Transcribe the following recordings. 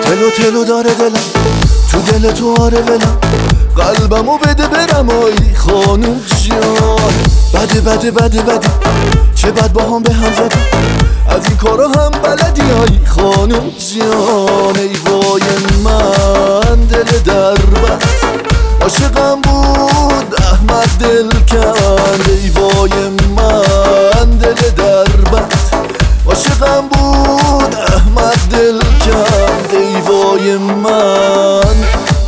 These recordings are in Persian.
تلو تلو داره دلم، تو دل تو آره ولم، قلبمو بده برم آی خانوم جان. بده بده بده بده چه بد با هم به هم زدی، از این کارا هم بلدی آی خانوم جان. ای وای من دل در بست، عاشقم بود احمد دل کند. ای وای من دل در بست، عاشقم بود احمد دل کند. ای وای من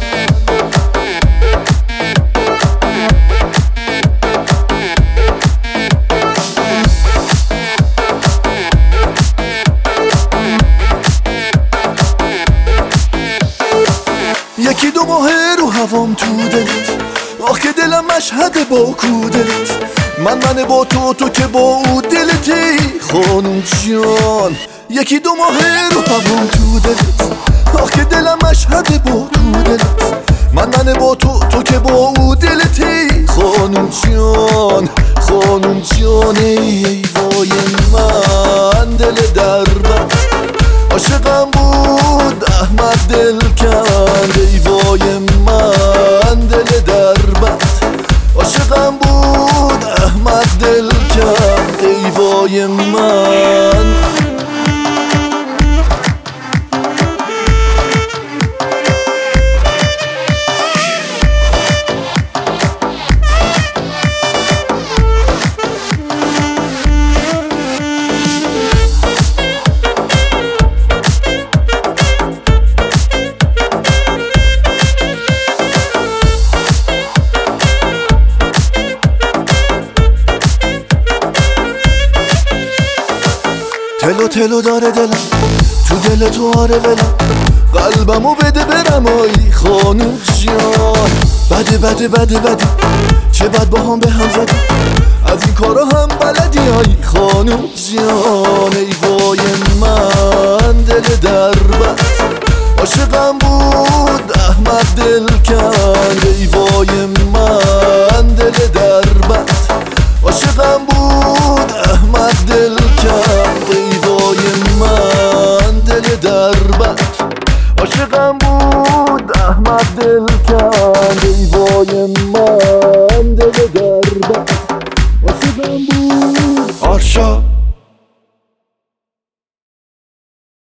یکی دو ماه رو هوام تو دلت، آخ که دلم مشهد با کودلت. من با تو که با او دلتی خانوم جان. یکی دو ماه رو هوام تو دلت، آخ که دلم مشهد با کودلت. من با تو که با او دلتی خانوم جان. خانوم جان ای وای من دل در بست، عاشقم بود احمد دل کند. ای وای من دل در بست، عاشقم بود احمد دل کند. ای وای من تلو تلو داره دلم، تو دل تو آره ولم، قلبمو بده برم آی خانوم جان. بده بده بده بده چه بد با هم به هم زدی، از این کارا هم بلدی آی خانوم جان. ای وای من دل در بست، عاشقم بود احمد دل کند. ای وای من دل در بست، عاشقم بود احمد دل کند. ای وای من دل در بست،